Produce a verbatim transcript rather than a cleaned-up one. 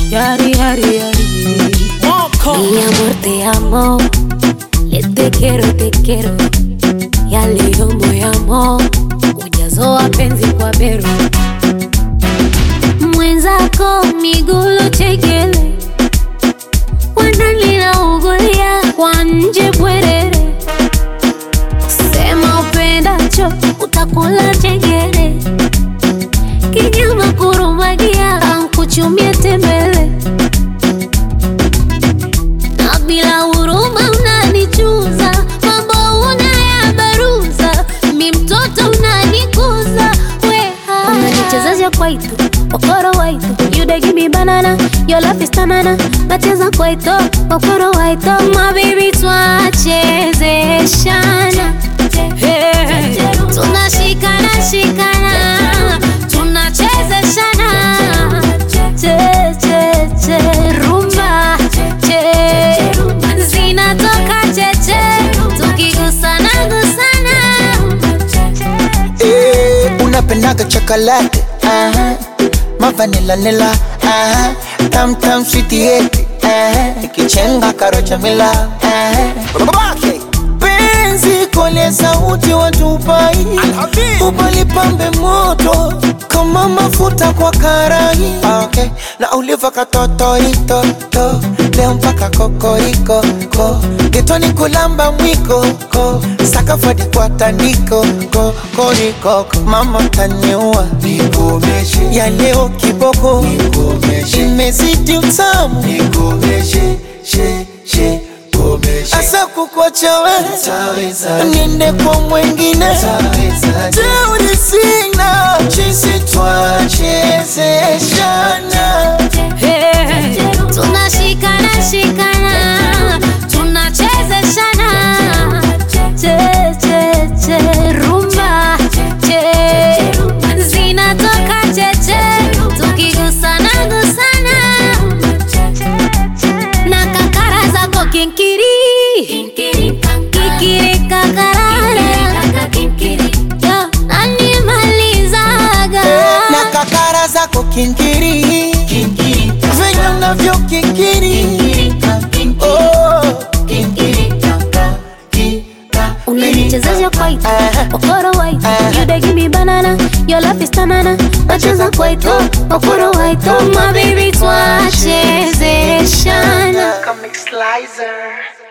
Yari, yari, yari. Mi amor, te amo. Le te quiero, te quiero. Ya leo moyamo. Ujazo wa penzi kwa bero. Mwenzako migulo chekele. Wanalila ugulia kwa nje bwerere. Sema upendacho utakula chengere. Kinyama kurumagia kuchumia tembele. Na bila huruma unanichuza. Mambo unayabaruza. Mi mtoto unanikuza. Weha unanichezesha kwaito okoro waito. You dey give me banana. Your love is tanana. Nacheza kwaito okoro waito. My baby twachezeshana. Hey, tunashikana shikana. Tunachezeshana. Che che che rumba. Che zinatoka che che. Tukigusana gusana. Eh, unapendaga chocolate, aha. Ma vanilla nilla, aha. Tam tam sweetie, aha. Nikichenga karocha mila, aha. Penzi kole sauti watupai. Ubali pambe moto kama mafuta kwa karai. Okay. Na uliva katoto ito to. Leo mpaka kokoriko ko. Getoni kulamba mwiko ko. Sakafadi kwa tandiko ko. Koriko ko. Mama taniua nikomeshe. Ya leo kiboko nikomeshe. Imezidi utamu nikomeshe. She she asa kukwacha we niende kwa mwengine. Teuri sina chisi twachezeshana. Hey, tunashikana shikana. Tunachezeshana. Che che che rumba. Che zinatoka che che. Tukigusana gusana. Na kakara zako kinkiri. Kikiri kakarara. Yo, nanimalizaga. Na kakara zako kinkiri. Venye unavyo kikiri. Oh, unanichezesha kwaito okoro waito. You dey give me banana. Your love is tanana. Nacheza kwaito okoro waito. My baby twachezeshana. Comic Slicer.